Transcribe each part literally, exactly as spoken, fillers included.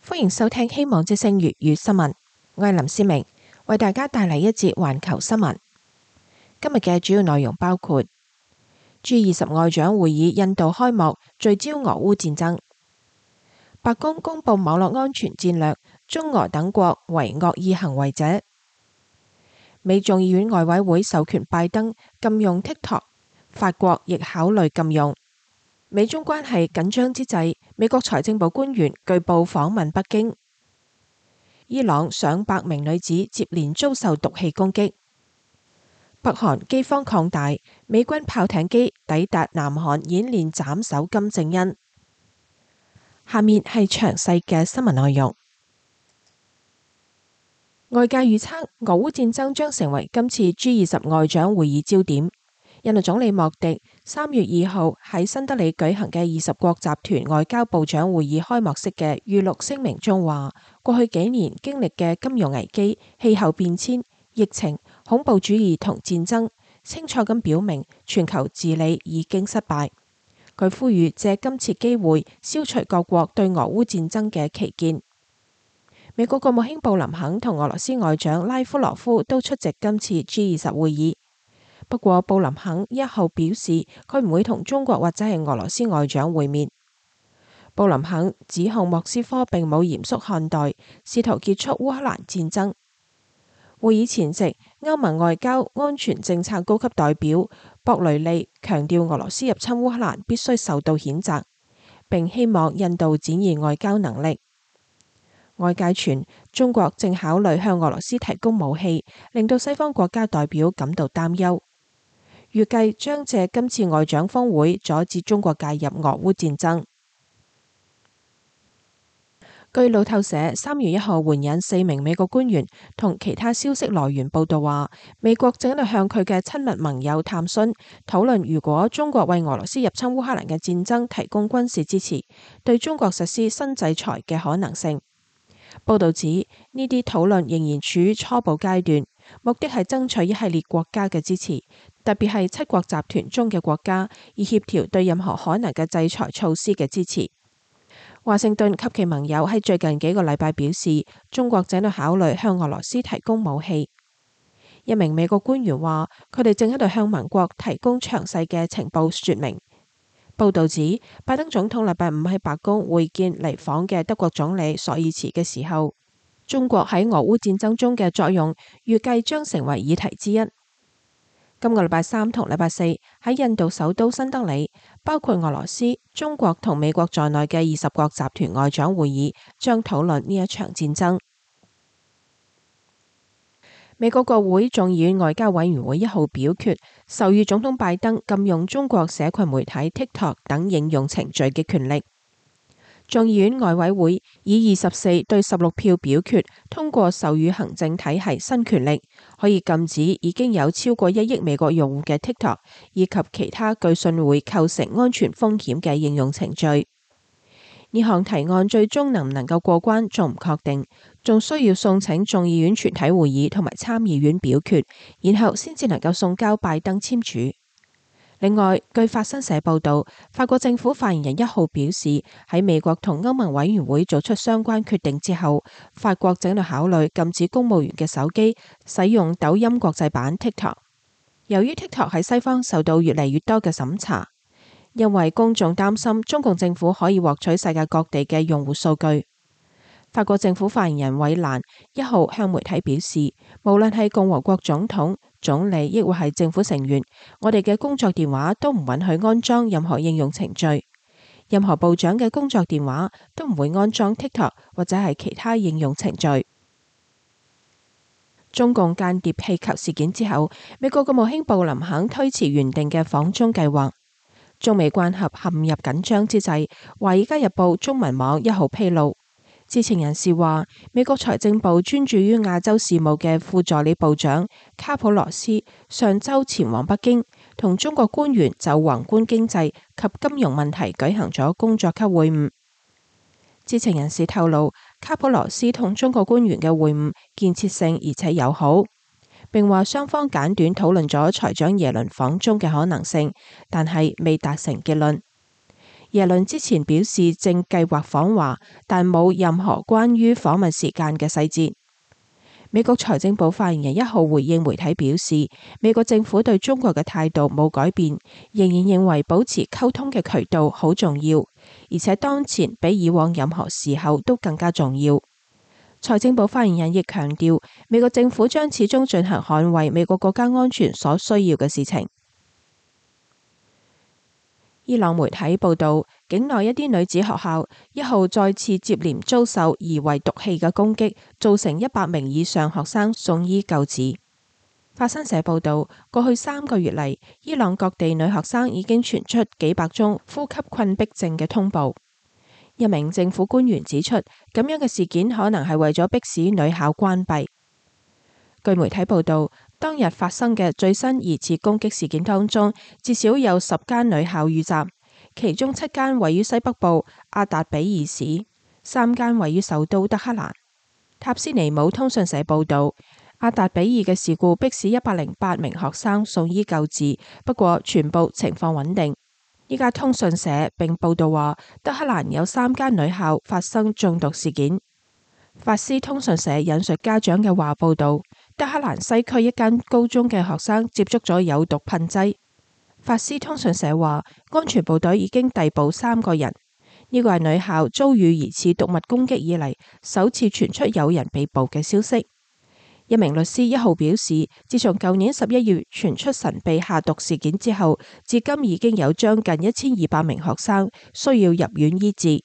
歡迎收聽希望之聲粵語新聞，我係林思明，為大家帶嚟一節環球新聞。今日嘅主要內容包括 G 二十外長會議印度開幕，聚焦俄烏戰爭；白宮公布網絡安全戰略，中俄等國為惡意行為者；美眾議院外委會授權拜登禁用 TikTok， 法國亦考慮禁用。美中關係緊張之際，美國財政部官員據報訪問北京。伊朗上百名女子接連遭受毒氣攻擊。北韓饑荒擴大，美軍炮艇機抵達南韓演練斬首金正恩。下面係詳細嘅新聞內容。外界預測俄烏戰爭將成為今次 G 二十外長會議焦點。印度總理莫迪三月二號喺新德里舉行嘅二十國集團外交部長會議開幕式嘅預錄聲明中話，過去幾年經歷嘅金融危機、氣候變遷、疫情、恐怖主義同戰爭，清楚咁表明全球治理已經失敗。佢呼籲借今次機會消除各國對俄烏戰爭嘅歧見。美國國務卿布林肯同俄羅斯外長拉夫羅夫都出席今次 G 二十會議。不過，布林肯一號表示，佢唔會同中國或者係俄羅斯外長會面。布林肯指控莫斯科並冇嚴肅看待，試圖結束烏克蘭戰爭。會議前夕，歐盟外交安全政策高級代表博雷利強調，俄羅斯入侵烏克蘭必須受到譴責，並希望印度展現外交能力。外界傳中國正考慮向俄羅斯提供武器，令到西方國家代表感到擔憂。預計將借今次外長峰會阻止中國介入俄烏戰爭。據路透社三月一號援引四名美國官員同其他消息來源報道話，美國正喺度向佢嘅親密盟友探詢，討論如果中國為俄羅斯入侵烏克蘭嘅戰爭提供軍事支持，對中國實施新制裁嘅可能性。報道指呢啲討論仍然處於初步階段，目的係爭取一系列國家嘅支持，特別係七國集團中嘅國家，以協調對任何可能嘅制裁措施嘅支持。華盛頓及其盟友喺最近幾個禮拜表示，中國正喺度考慮向俄羅斯提供武器。一名美國官員話，佢哋正喺度向盟國提供詳細嘅情報說明。報道指，拜登總統禮拜五喺白宮會見嚟訪嘅德國總理朔爾茨嘅時候，中國喺俄烏戰爭中嘅作用預計將成為議題之一。今個禮拜三同禮拜四喺印度首都新德里，包括俄羅斯、中國同美國在內嘅二十國集團外長會議將討論呢一場戰爭。美國國會眾議院外交委員會一號表決授予總統拜登禁用中國社群媒體 TikTok 等應用程序嘅權力。眾議院外委會以二十四對十六票表決通過授予行政體系新權力，可以禁止已經有超過一億美國用戶嘅 TikTok 以及其他據信會構成安全風險嘅應用程序。呢項提案最終能唔能夠過關仲唔確定，仲需要送請眾議院全體會議同埋參議院表決，然後先至能夠送交拜登簽署。另外，據法新社報道，法國政府發言人一號表示，喺美國同歐盟委員會做出相關決定之後，法國正喺度考慮禁止公務員嘅手機使用抖音國際版 TikTok。由於 TikTok 喺西方受到越嚟越多嘅審查，因為公眾擔心中共政府可以獲取世界各地嘅用戶數據。法國政府發言人韋蘭一號向媒體表示，無論係共和國總統、總理，亦或係政府成員，我哋嘅工作電話都唔允許安裝任何應用程序。任何部長嘅工作電話都唔會安裝 TikTok 或者係其他應用程序。中共間諜氣球事件之後，美國國務卿布林肯推遲原定嘅訪中計劃。中美關係陷入緊張之際，華爾街日報中文網一號披露，知情人士話，美國財政部專注於亞洲事務嘅副助理部長卡普羅斯上週前往北京，同中國官員就宏觀經濟及金融問題舉行咗工作級會晤。知情人士透露，卡普羅斯同中國官員嘅會晤建設性而且友好。並話雙方簡短討論咗財長耶倫訪中嘅可能性，但係未達成結論。 耶倫之前表示正計劃訪華，但冇任何關於訪問時間嘅細節。美國財政部發言人一號回應媒體表示，美國政府對中國嘅態度冇改變，仍然認為保持溝通嘅渠道好重要，而且當前比以往任何時候都更加重要。財政部發言人亦強調，美國政府將始終進行捍衛美國國家安全所需要嘅事情。伊朗媒體報道，境內一啲女子學校一號再次接連遭受疑為毒氣嘅攻擊，造成一百名以上學生送醫救治。法新社報道，過去三個月嚟，伊朗各地女學生已經傳出幾百宗呼吸困迫症嘅通報。一名政府官員指出，咁樣嘅事件可能係為咗迫使女校關閉。據媒體報道，當日發生嘅最新疑似攻擊事件當中，至少有十間女校遇襲，其中七間位於西北部阿達比爾市，三間位於首都德黑蘭。塔斯尼姆通訊社報道，阿達比爾嘅事故迫使一百零八名學生送醫救治，不過全部情況穩定。依家通訊社並報道話，德黑蘭有三間女校發生中毒事件。法斯通訊社引述家長嘅話報道，德黑蘭西區一間高中嘅學生接觸咗有毒噴劑。法斯通訊社話，安全部隊已經逮捕三個人。呢個係女校遭遇疑似毒物攻擊以嚟首次傳出有人被捕嘅消息。一名律師一號表示，自從舊年十一月傳出神秘下毒事件之後，至今已經有將近一千二百名學生需要入院醫治。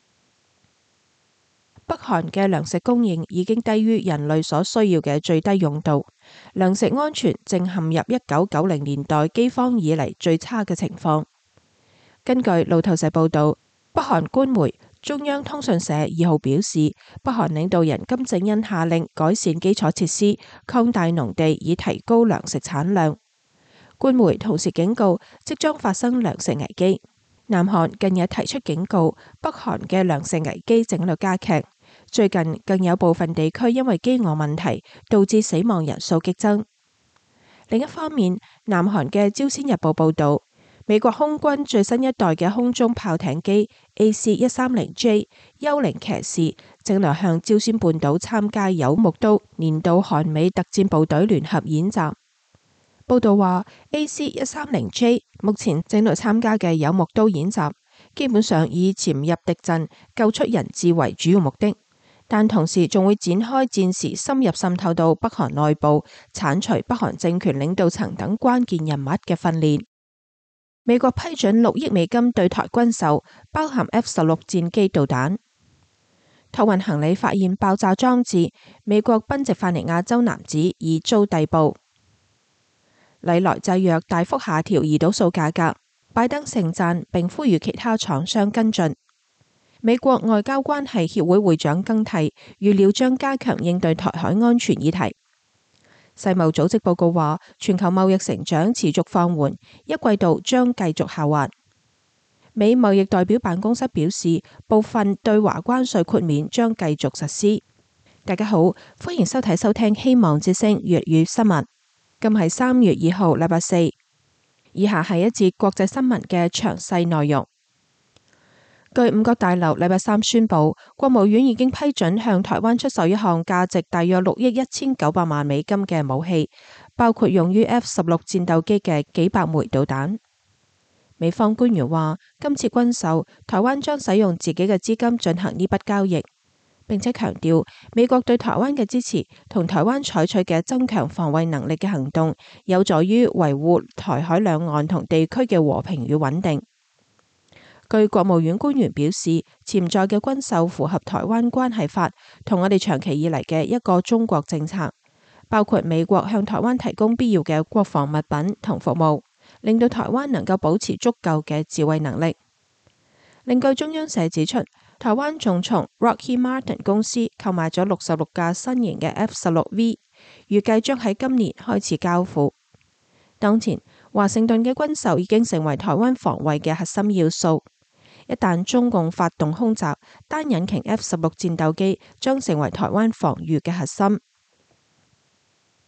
北韓嘅糧食供應已經低於人類所需要嘅最低用度，糧食安全正陷入一九九零年代饑荒以嚟最差嘅情況。根據路透社報道，北韓官媒中央通訊社二號表示，北韓領導人金正恩下令改善基礎設施、擴大農地以提高糧食產量。官媒同時警告，即將發生糧食危機。南韓近日提出警告，北韓嘅糧食危機正喺度加劇。最近更有部分地區因為飢餓問題導致死亡人數激增。另一方面，南韓嘅朝鮮日報報道，美國空軍最新一代嘅空中炮艇機 A C 一三零 J 幽靈騎士正來向朝鮮半島參加有木都年度韓美特戰部隊聯合演習。報道話 A C 一三零 J 目前正來參加嘅有木都演習，基本上以潛入敵陣救出人質為主要目的，但同時仲會展開戰時深入滲透到北韓內部、剷除北韓政權領導層等關鍵人物嘅訓練。美國批准六億美金對台軍售，包含 F 十六戰機導彈。託運行李發現爆炸裝置，美國賓夕法尼亞州男子已遭逮捕。禮來製藥大幅下調胰島素價格，拜登盛讚並呼籲其他廠商跟進。美國外交關係協會會長更替，預料將加強應對台海安全議題。世貿組織報告話，全球貿易成長持續放緩，一季度將繼續下滑。美貿易代表辦公室表示，部分對華關稅豁免將繼續實施。大家好，歡迎收睇收聽希望之聲粵語新聞。今係三月二號，禮拜四。以下係一節國際新聞嘅詳細內容。據五角大樓禮拜三宣布，國務院已經批准向台灣出售一項價值大約六億一千九百萬美金嘅武器，包括用於 F 十六戰鬥機嘅幾百枚導彈。美方官員話，今次軍售，台灣將使用自己嘅資金進行呢筆交易，並且強調美國對台灣嘅支持同台灣採取嘅增強防衛能力嘅行動，有助於維護台海兩岸同地區嘅和平與穩定。據國務院官員表示，潛在嘅軍售符合台灣關係法同我哋長期以嚟嘅一個中國政策，包括美國向台灣提供必要嘅國防物品同服務，令到台灣能夠保持足夠嘅自衛能力。另據中央社指出，台灣仲從 Lockheed Martin 公司購買咗六十六架新型嘅 F 十六 V， 預計將喺今年開始交付。當前，華盛頓嘅軍售已經成為台灣防衛嘅核心要素。一旦中共發動空襲，單引擎 F 十六戰鬥機將成為台灣防禦嘅核心。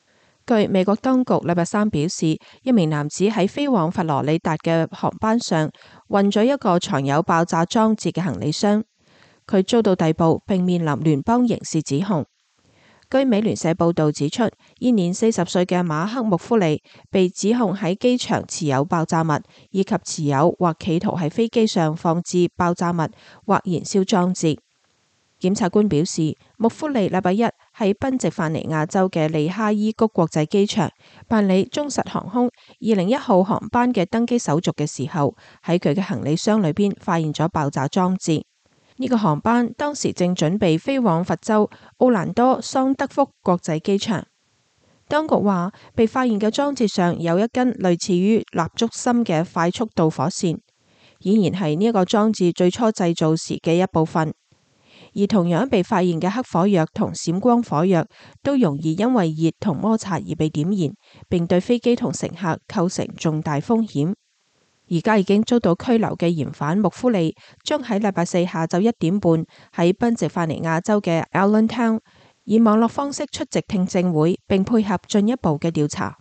據美國當局禮拜三表示，一名男子喺飛往佛羅里達嘅航班上運咗一個藏有爆炸裝置嘅行李箱，佢遭到逮捕並面臨聯邦刑事指控。據美聯社報道指出，現年四十歲嘅馬克穆夫利被指控喺機場持有爆炸物，以及持有或企圖喺飛機上放置爆炸物或燃燒裝置。檢察官表示，穆夫利禮拜一喺賓夕法尼亞州嘅利哈伊谷國際機場辦理忠實航空二零一號航班嘅登機手續嘅時候，喺佢嘅行李箱裏邊發現咗爆炸裝置。呢個航班當時正準備飛往佛州奧蘭多桑德福國際機場。當局話，被發現嘅裝置上有一根類似於蠟燭芯嘅快速導火線，顯然係呢一個裝置最初製造時嘅一部分。而同樣被發現嘅黑火藥同閃光火藥都容易因為熱同摩擦而被點燃，並對飛機同乘客構成重大風險。而家已經遭到拘留嘅嫌犯穆夫利將喺禮拜四下晝一點半喺賓夕法尼亞州嘅 Allentown 以網絡方式出席聽證會，並配合進一步嘅調查。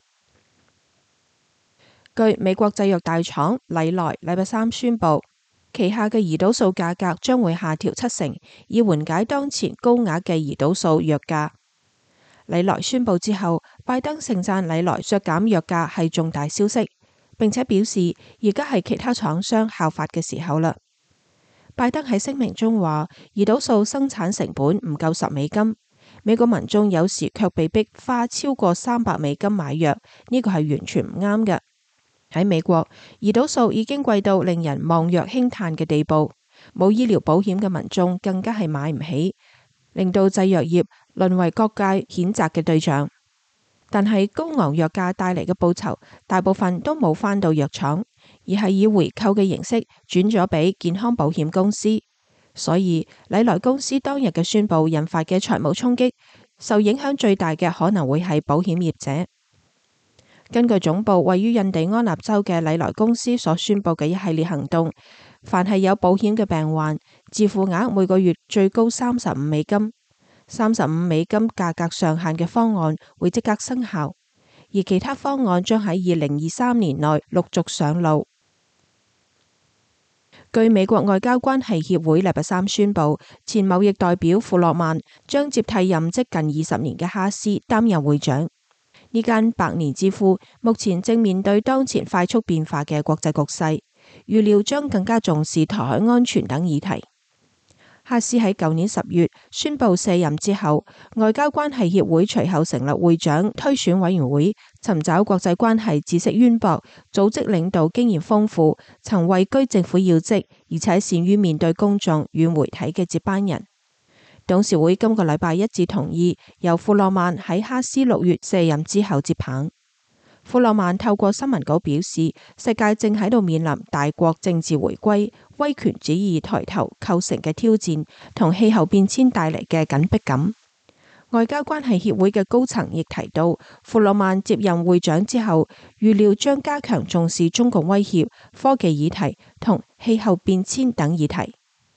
據美國製藥大廠禮來禮拜三宣布，旗下嘅胰島素價格將會下調七成，以緩解當前高額嘅胰島素藥價。禮來宣布之後，拜登盛讚禮來削減藥價係重大消息，並且表示而家係其他廠商效法嘅時候啦。拜登喺聲明中話，胰島素生產成本唔夠十美金，美國民眾有時卻被逼花超過三百美金買藥，呢個係完全唔啱嘅。喺美國，胰島素已經貴到令人望藥興嘆嘅地步，冇醫療保險嘅民眾更加係買唔起，令到製藥業淪為各界譴責嘅對象。但係高昂藥價帶嚟嘅報酬，大部分都冇返到藥廠，而係以回購嘅形式轉咗俾健康保險公司。所以禮來公司當日嘅宣布引發嘅財務衝擊，受影響最大嘅可能會係保險業者。根據總部位於印第安納州嘅禮來公司所宣布嘅一系列行動，凡係有保險嘅病患，自付額每個月最高三十五美金，三十五美金價格上限嘅方案會即刻生效，而其他方案將喺二零二三年內陸續上路。據美國外交關係協會禮拜三宣布，前貿易代表庫洛曼將接替任職近二十年嘅哈斯擔任會長。呢間百年之父目前正面對當前快速變化嘅國際局勢，預料將更加重視台海安全等議題。哈斯喺舊年十月宣布卸任之後，外交關係協會隨後成立會長推選委員會，尋找國際關係知識淵博、組織領導經驗豐富、曾位居政府要職，而且善於面對公眾與媒體嘅接班人。董事會今個禮拜一致同意由庫洛曼喺哈斯六月卸任之後接棒。庫洛曼透過新聞稿表示，世界正喺度面臨大國政治回歸、威權主義抬頭構成嘅挑戰，同氣候變遷帶嚟嘅緊迫感。外交關係協會嘅高層亦提到，庫洛曼接任會長之後，預料將加強重視中共威脅、科技議題同氣候變遷等議題。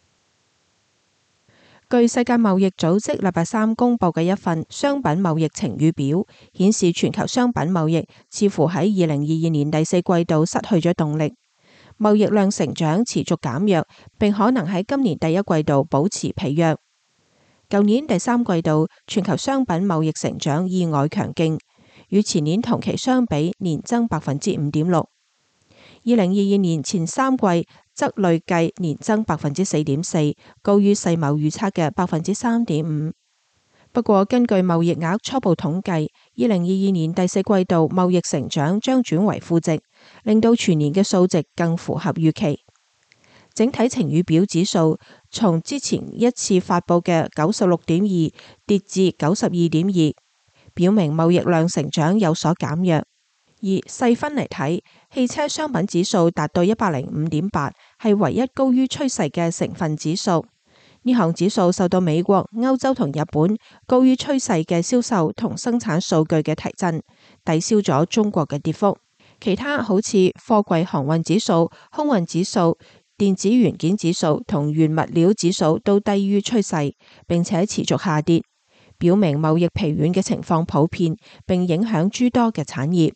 據世界貿易組織禮拜三公布嘅一份商品貿易晴雨表顯示，全球商品貿易似乎喺二零二二年第四季度失去咗動力，貿易量成長持續減弱，並可能喺今年第一季度保持疲弱。舊年第三季度全球商品貿易成長意外強勁，與前年同期相比年增百分之五點六。二零二二年前三季則累計年增百分之四點四，高於世貿預測嘅百分之三點五。不過，根據貿易額初步統計，二零二二年第四季度貿易成長將轉為負值，令到全年嘅數值更符合預期。整體晴雨表指數從之前一次發佈嘅九十六點二跌至九十二點二，表明貿易量成長有所減弱。而細分嚟睇，汽車商品指數達到一百零五點八，係唯一高於趨勢嘅成分指數。呢項指數受到美國、歐洲同日本高於趨勢嘅銷售同生產數據嘅提振，抵消咗中國嘅跌幅。其他好似貨櫃航運指數、空運指數、電子元件指數同原物料指數都低於趨勢，並且持續下跌， 表明貿易疲軟嘅情況普遍，並影響諸多嘅產業。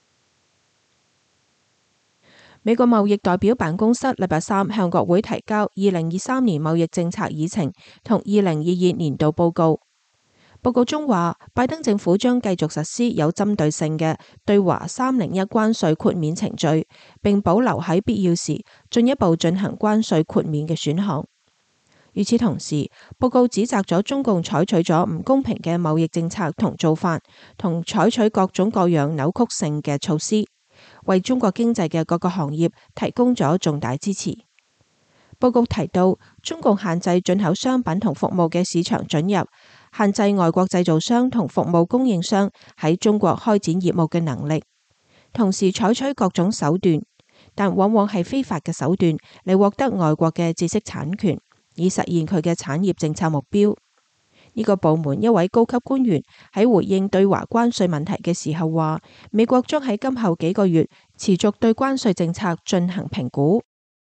美國貿易代表辦公室禮拜三向國會提交二零二三年貿易政策議程同二零二二年度報告。報告中話，拜登政府將繼續實施有針對性嘅對華三零一關稅豁免程序，並保留喺必要時進一步進行關稅豁免嘅選項。與此同時，報告指責咗中共採取咗唔公平嘅貿易政策同做法，同採取各種各樣扭曲性嘅措施，為中國經濟嘅各個行業提供咗重大支持。報告提到，中共限制進口商品同服務嘅市場准入，限制外國製造商同服務供應商喺中國開展業務嘅能力，同時採取各種手段，但往往係非法嘅手段嚟獲得外國嘅知識產權，以實現佢嘅產業政策目標。呢個部門一位高級官員喺回應對華關稅問題嘅時候話，美國將喺今後幾個月持續對關稅政策進行評估。